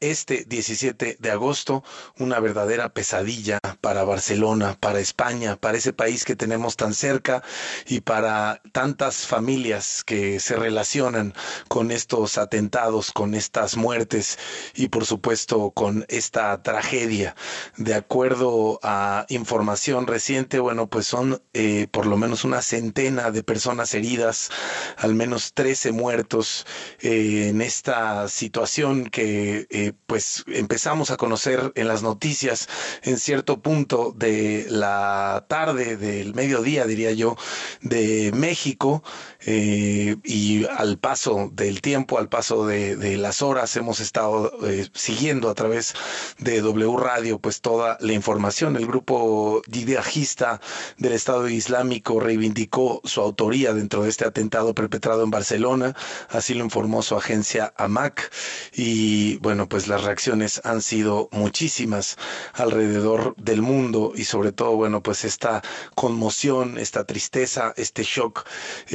este 17 de agosto, una verdadera pesadilla para Barcelona, para España, para ese país que tenemos tan cerca y para tantas familias que se relacionan con estos atentados, con estas muertes y por supuesto con esta tragedia. De acuerdo a información reciente, bueno, pues son por lo menos una centena de personas heridas, al menos 13 muertos en esta situación que pues empezamos a conocer en las noticias en cierto punto de la tarde, del mediodía, diría yo, de México, y al paso del tiempo, al paso de las horas, hemos estado siguiendo a través de W Radio pues toda la información. El grupo yihadista del Estado Islámico reivindicó su autoría dentro de este atentado perpetrado en Barcelona, así lo informó su agencia AMAC, y bueno, pues las reacciones han sido muchísimas alrededor del mundo y sobre todo, bueno, pues esta conmoción, esta tristeza, este shock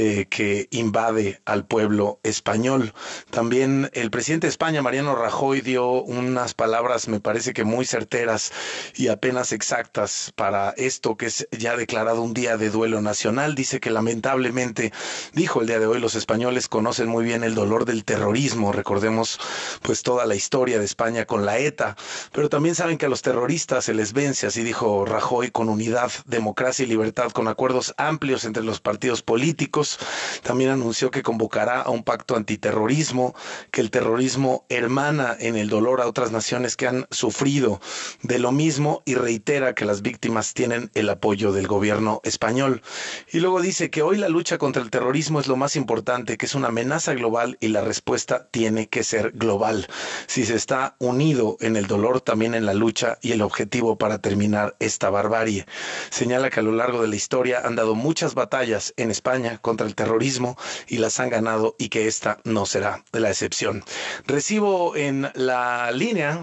que invade al pueblo español. También el presidente de España, Mariano Rajoy, dio unas palabras, me parece que muy certeras y apenas exactas para esto que es ya declarado un día de duelo nacional. Dice que lamentablemente, dijo el día de hoy, los españoles conocen muy bien el dolor del terrorismo. Recordemos pues toda la historia de España con la ETA, pero también saben que a los terroristas se les vence, así dijo Rajoy, con unidad, democracia y libertad, con acuerdos amplios entre los partidos políticos. También anunció que convocará a un pacto antiterrorismo, que el terrorismo hermana en el dolor a otras naciones que han sufrido de lo mismo y reitera que las víctimas tienen el apoyo del gobierno español. Y luego dice que hoy la lucha contra el terrorismo es lo más importante, que es una amenaza global y la respuesta tiene que ser global. Si se está unido en el dolor, también en la lucha y el objetivo para terminar esta barbarie. Señala que a lo largo de la historia han dado muchas batallas en España contra el terrorismo y las han ganado y que esta no será la excepción. Recibo en la línea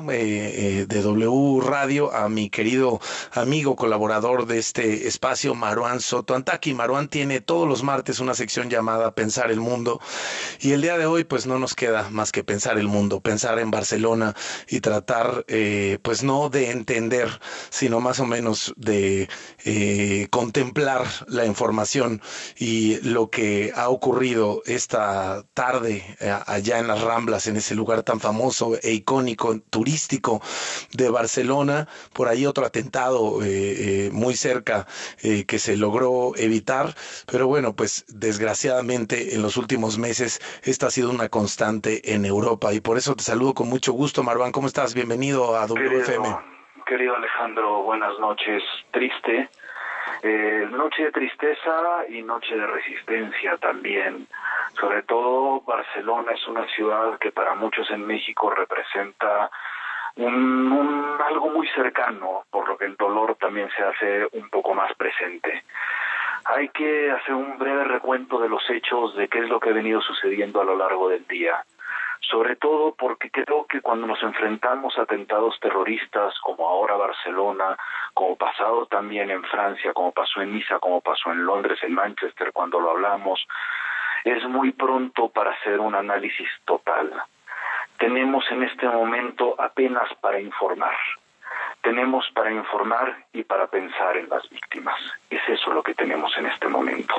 de W Radio a mi querido amigo colaborador de este espacio, Maruán Soto Antaki. Maruán tiene todos los martes una sección llamada Pensar el Mundo y el día de hoy pues no nos queda más que pensar el mundo, pensar en Barcelona y tratar pues no de entender, sino más o menos de contemplar la información y lo que ha ocurrido esta tarde allá en las Ramblas, en ese lugar tan famoso e icónico, turístico de Barcelona. Por ahí otro atentado muy cerca que se logró evitar, pero bueno, pues desgraciadamente en los últimos meses esta ha sido una constante en Europa y por eso te saludo con mucho gusto, Marwan. ¿Cómo estás? Bienvenido a WFM. Querido Alejandro, buenas noches. Triste, noche de tristeza y noche de resistencia también. Sobre todo Barcelona es una ciudad que para muchos en México representa algo muy cercano, por lo que el dolor también se hace un poco más presente. Hay que hacer un breve recuento de los hechos, de qué es lo que ha venido sucediendo a lo largo del día. Sobre todo porque creo que cuando nos enfrentamos a atentados terroristas, como ahora Barcelona, como pasado también en Francia, como pasó en Niza, como pasó en Londres, en Manchester, cuando lo hablamos, es muy pronto para hacer un análisis total. Tenemos en este momento apenas para informar. Tenemos para informar y para pensar en las víctimas. Es eso lo que tenemos en este momento.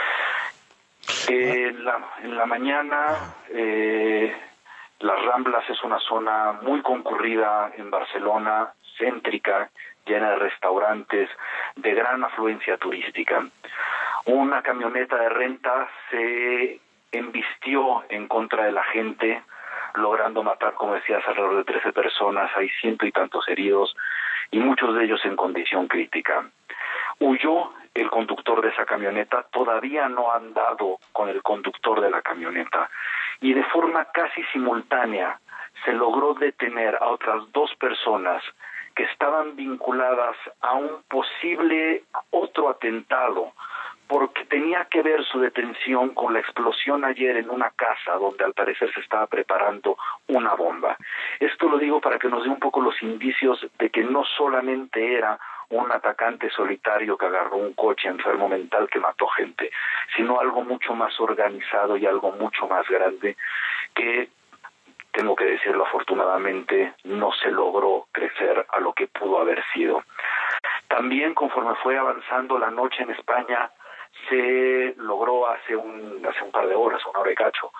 En la mañana, las Ramblas es una zona muy concurrida en Barcelona, céntrica, llena de restaurantes, de gran afluencia turística. Una camioneta de renta se embistió en contra de la gente, logrando matar, como decías, alrededor de 13 personas, hay ciento y tantos heridos, y muchos de ellos en condición crítica. Huyó el conductor de esa camioneta, todavía no han dado con el conductor de la camioneta, y de forma casi simultánea se logró detener a otras 2 personas que estaban vinculadas a un posible otro atentado, porque tenía que ver su detención con la explosión ayer en una casa donde al parecer se estaba preparando una bomba. Esto lo digo para que nos dé un poco los indicios de que no solamente era un atacante solitario que agarró un coche enfermo mental que mató gente, sino algo mucho más organizado y algo mucho más grande que tengo que decirlo, afortunadamente no se logró crecer a lo que pudo haber sido. También, conforme fue avanzando la noche en España, se logró hace un par de horas, una hora y cacho,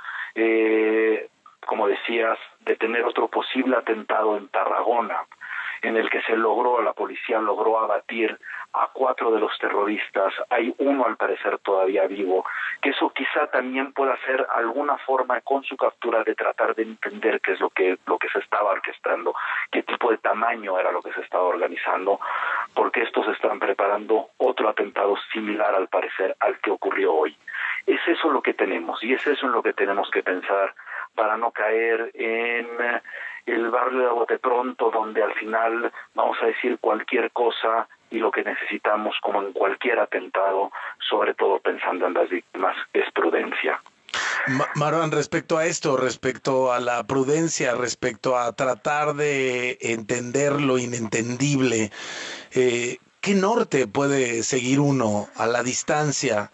como decías, detener otro posible atentado en Tarragona, en el que la policía logró abatir a 4 de los terroristas. Hay uno al parecer todavía vivo, que eso quizá también pueda ser alguna forma con su captura de tratar de entender qué es lo que se estaba orquestando, qué tipo de tamaño era lo que se estaba organizando, porque estos están preparando otro atentado similar al parecer al que ocurrió hoy. Es eso lo que tenemos, y es eso en lo que tenemos que pensar para no caer en el barrio de Bote Pronto, donde al final vamos a decir cualquier cosa, y lo que necesitamos, como en cualquier atentado, sobre todo pensando en las víctimas, es prudencia. Marwan, respecto a esto, respecto a la prudencia, respecto a tratar de entender lo inentendible, ¿qué norte puede seguir uno a la distancia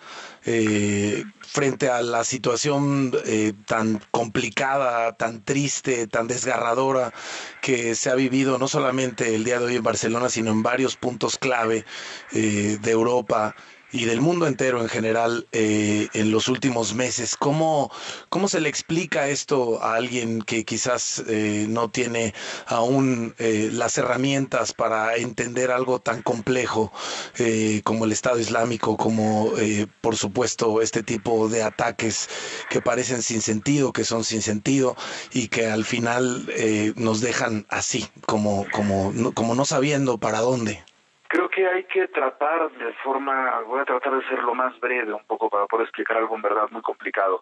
frente a la situación tan complicada, tan triste, tan desgarradora que se ha vivido no solamente el día de hoy en Barcelona, sino en varios puntos clave de Europa y del mundo entero en general en los últimos meses? ¿Cómo se le explica esto a alguien que quizás no tiene aún las herramientas para entender algo tan complejo como el Estado Islámico, como por supuesto este tipo de ataques que parecen sin sentido, que son sin sentido y que al final nos dejan así, como no sabiendo para dónde? Creo que hay que tratar voy a tratar de ser lo más breve un poco para poder explicar algo en verdad muy complicado.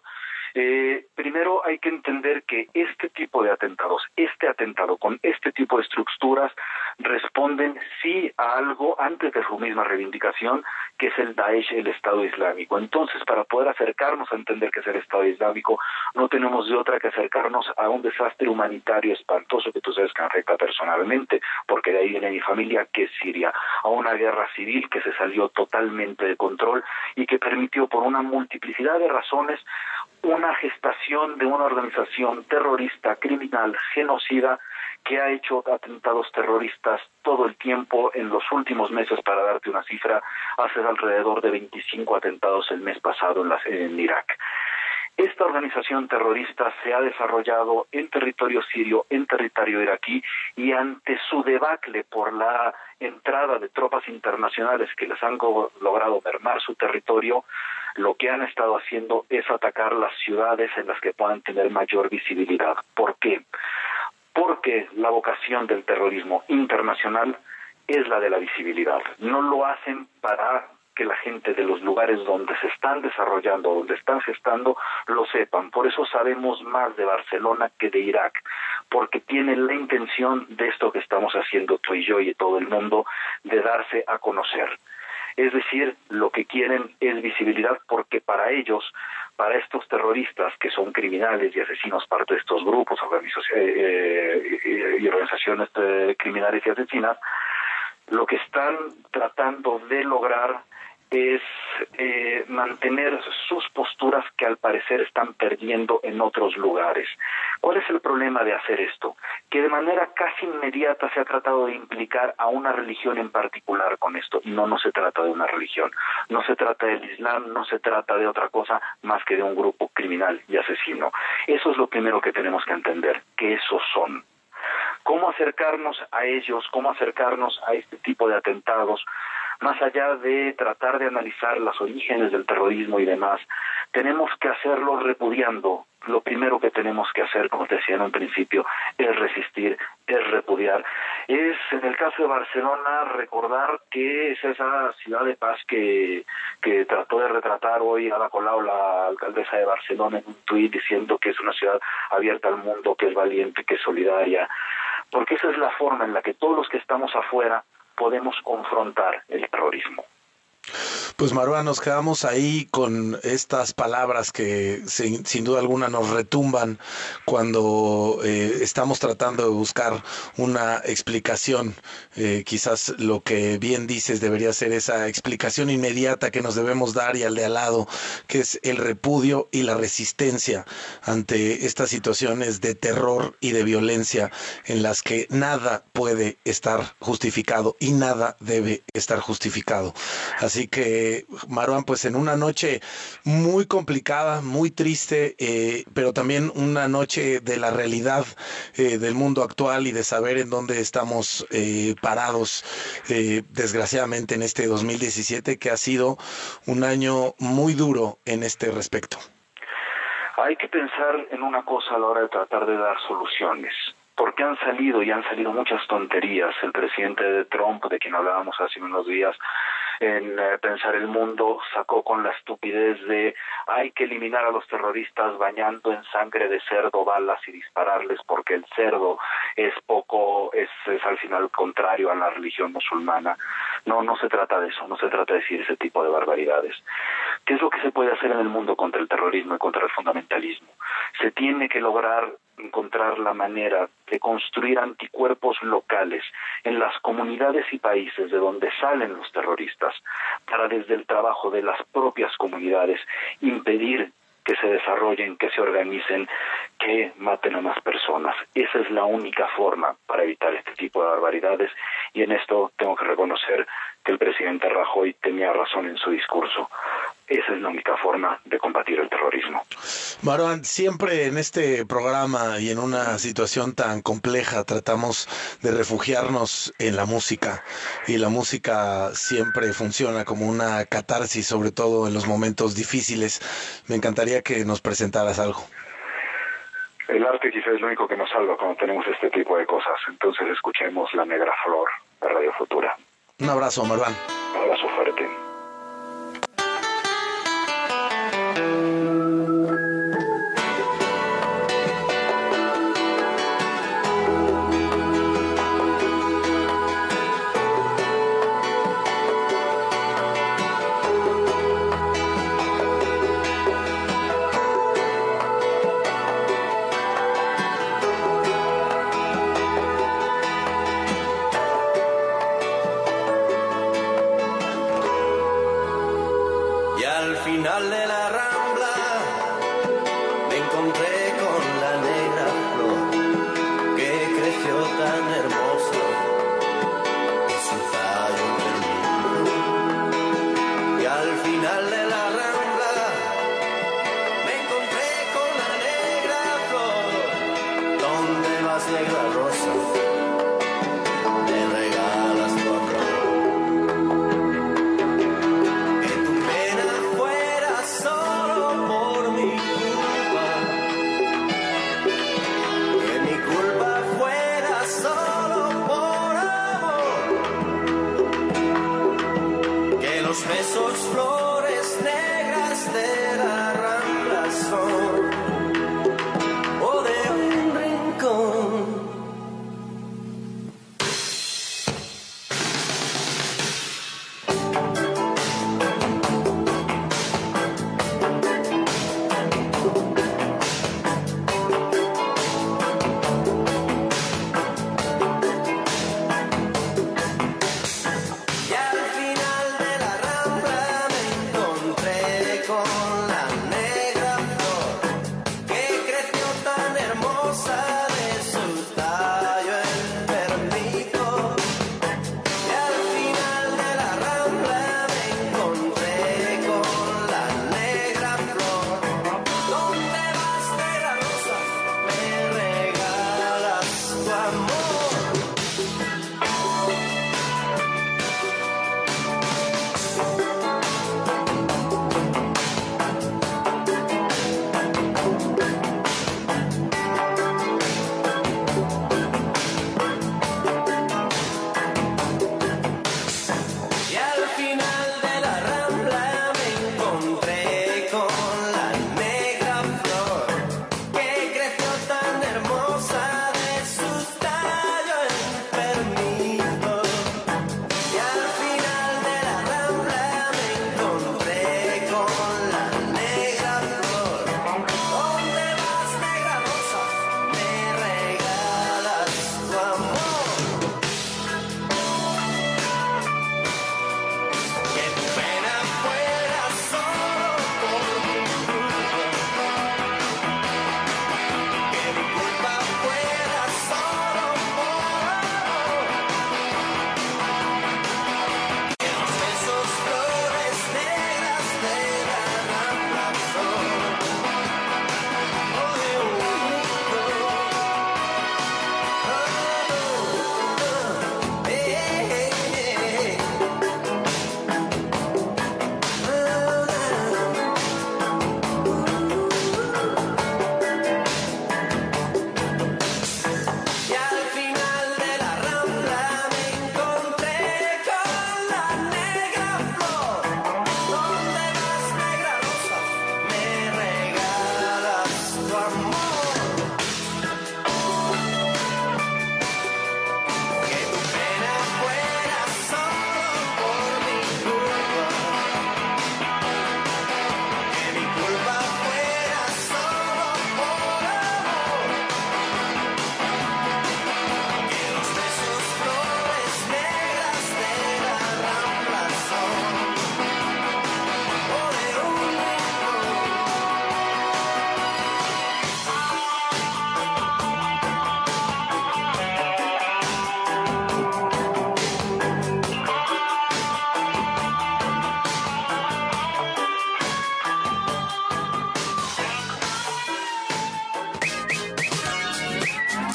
Primero hay que entender que este tipo de atentados, este atentado con este tipo de estructuras responden sí a algo antes de su misma reivindicación, que es el Daesh, el Estado Islámico. Entonces, para poder acercarnos a entender qué es el Estado Islámico, no tenemos de otra que acercarnos a un desastre humanitario espantoso que tú sabes que me afecta personalmente, porque de ahí viene mi familia, que es Siria, a una guerra civil que se salió totalmente de control y que permitió por una multiplicidad de razones una gestación de una organización terrorista, criminal, genocida, que ha hecho atentados terroristas todo el tiempo. En los últimos meses, para darte una cifra, hace alrededor de 25 atentados el mes pasado en Irak. Esta organización terrorista se ha desarrollado en territorio sirio, en territorio iraquí, y ante su debacle por la entrada de tropas internacionales que les han logrado mermar su territorio, lo que han estado haciendo es atacar las ciudades en las que puedan tener mayor visibilidad. ¿Por qué? Porque la vocación del terrorismo internacional es la de la visibilidad. No lo hacen para que la gente de los lugares donde se están desarrollando, donde están gestando, lo sepan. Por eso sabemos más de Barcelona que de Irak, porque tienen la intención de esto que estamos haciendo tú y yo y todo el mundo, de darse a conocer. Es decir, lo que quieren es visibilidad, porque para ellos, para estos terroristas que son criminales y asesinos, parte de estos grupos, organizaciones criminales y asesinas, lo que están tratando de lograr es mantener sus posturas que al parecer están perdiendo en otros lugares. ¿Cuál es el problema de hacer esto? Que de manera casi inmediata se ha tratado de implicar a una religión en particular con esto, y no se trata de una religión, no se trata del Islam, no se trata de otra cosa más que de un grupo criminal y asesino. Eso es lo primero que tenemos que entender, que esos son. ¿Cómo acercarnos a ellos? ¿Cómo acercarnos a este tipo de atentados? Más allá de tratar de analizar los orígenes del terrorismo y demás, tenemos que hacerlo repudiando. Lo primero que tenemos que hacer, como te decía en un principio, es resistir, es repudiar. Es, en el caso de Barcelona, recordar que es esa ciudad de paz que trató de retratar hoy Ada Colau, la alcaldesa de Barcelona, en un tuit diciendo que es una ciudad abierta al mundo, que es valiente, que es solidaria, porque esa es la forma en la que todos los que estamos afuera podemos confrontar el terrorismo. Pues Maruán, nos quedamos ahí con estas palabras que sin duda alguna nos retumban cuando estamos tratando de buscar una explicación. Quizás lo que bien dices debería ser esa explicación inmediata que nos debemos dar y al de al lado, que es el repudio y la resistencia ante estas situaciones de terror y de violencia en las que nada puede estar justificado y nada debe estar justificado. Así que, Maruán, pues en una noche muy complicada, muy triste, pero también una noche de la realidad del mundo actual y de saber en dónde estamos parados, desgraciadamente en este 2017, que ha sido un año muy duro en este respecto. Hay que pensar en una cosa a la hora de tratar de dar soluciones, porque han salido muchas tonterías. El presidente de Trump, de quien hablábamos hace unos días, en Pensar el Mundo, sacó con la estupidez de hay que eliminar a los terroristas bañando en sangre de cerdo balas y dispararles porque el cerdo es al final contrario a la religión musulmana. No se trata de eso, no se trata de decir ese tipo de barbaridades. ¿Qué es lo que se puede hacer en el mundo contra el terrorismo y contra el fundamentalismo? Se tiene que lograr encontrar la manera de construir anticuerpos locales en las comunidades y países de donde salen los terroristas, para desde el trabajo de las propias comunidades impedir que se desarrollen, que se organicen, que maten a más personas. Esa es la única forma para evitar este tipo de barbaridades, y en esto tengo que reconocer que el presidente Rajoy tenía razón en su discurso. Esa es la única forma de combatir el terrorismo. Maruán, siempre en este programa y en una situación tan compleja tratamos de refugiarnos en la música, y la música siempre funciona como una catarsis, sobre todo en los momentos difíciles. Me encantaría que nos presentaras algo. El arte quizás es lo único que nos salva cuando tenemos este tipo de cosas. Entonces escuchemos La Negra Flor de Radio Futura. Un abrazo, Maruán. Un abrazo fuerte.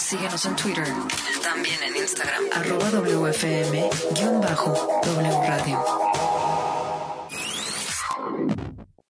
Síguenos en Twitter, también en Instagram, @WFM_W Radio.